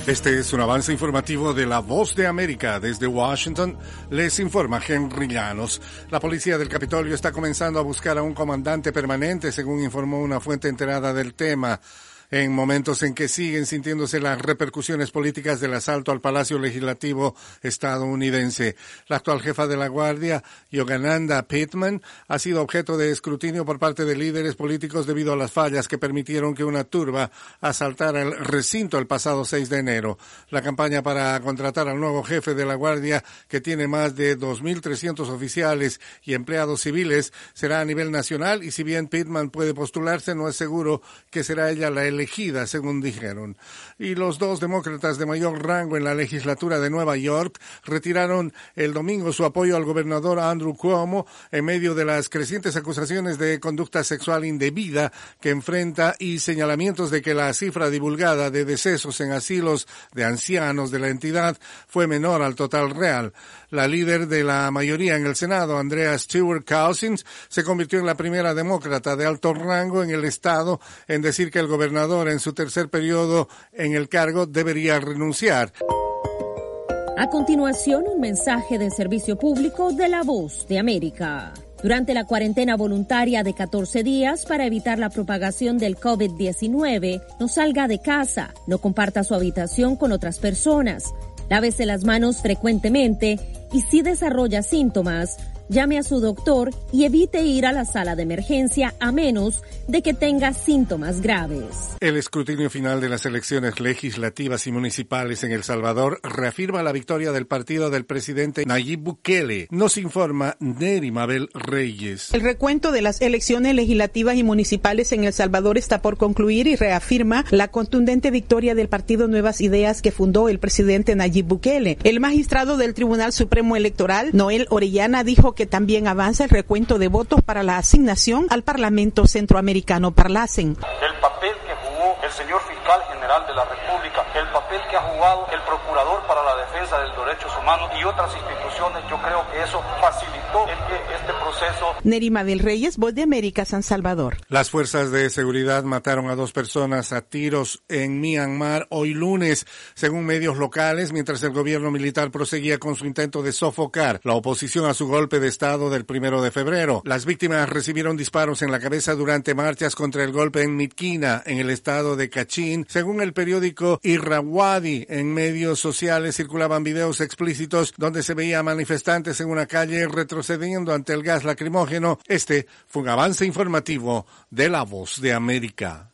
Este es un avance informativo de La Voz de América. Desde Washington les informa Henry Llanos. La policía del Capitolio está comenzando a buscar a un comandante permanente, según informó una fuente enterada del tema, en momentos en que siguen sintiéndose las repercusiones políticas del asalto al Palacio Legislativo estadounidense. La actual jefa de la Guardia, Yogananda Pittman, ha sido objeto de escrutinio por parte de líderes políticos debido a las fallas que permitieron que una turba asaltara el recinto el pasado 6 de enero. La campaña para contratar al nuevo jefe de la Guardia, que tiene más de 2.300 oficiales y empleados civiles, será a nivel nacional y si bien Pittman puede postularse, no es seguro que será ella la elegida, según dijeron. Y los dos demócratas de mayor rango en la legislatura de Nueva York retiraron el domingo su apoyo al gobernador Andrew Cuomo en medio de las crecientes acusaciones de conducta sexual indebida que enfrenta y señalamientos de que la cifra divulgada de decesos en asilos de ancianos de la entidad fue menor al total real. La líder de la mayoría en el Senado, Andrea Stewart Cousins, se convirtió en la primera demócrata de alto rango en el estado en decir que el gobernador en su tercer periodo en el cargo debería renunciar. A continuación, un mensaje de servicio público de La Voz de América. Durante la cuarentena voluntaria de 14 días para evitar la propagación del COVID-19, no salga de casa, no comparta su habitación con otras personas, lávese las manos frecuentemente y si desarrolla síntomas, llame a su doctor y evite ir a la sala de emergencia a menos de que tenga síntomas graves. El escrutinio final de las elecciones legislativas y municipales en El Salvador reafirma la victoria del partido del presidente Nayib Bukele. Nos informa Neri Mabel Reyes. El recuento de las elecciones legislativas y municipales en El Salvador está por concluir y reafirma la contundente victoria del partido Nuevas Ideas que fundó el presidente Nayib Bukele. El magistrado del Tribunal Supremo Electoral, Noel Orellana, dijo que también avanza el recuento de votos para la asignación al Parlamento Centroamericano Parlacen. El papel que jugó el señor fiscal general de la República, el papel que ha jugado el procurador para la defensa de los derechos humanos y otras instituciones, yo creo que eso facilitó este proceso. Nerima del Reyes, Voz de América, San Salvador. Las fuerzas de seguridad mataron a 2 personas a tiros en Myanmar hoy lunes, según medios locales, mientras el gobierno militar proseguía con su intento de sofocar la oposición a su golpe de Estado del 1 de febrero. Las víctimas recibieron disparos en la cabeza durante marchas contra el golpe en Myitkyina, en el estado de Kachin. Según el periódico Irrawaddy, en medios sociales circulaban videos explícitos donde se veía a manifestantes en una calle retrocediendo ante el gas lacrimógeno. Este fue un avance informativo de La Voz de América.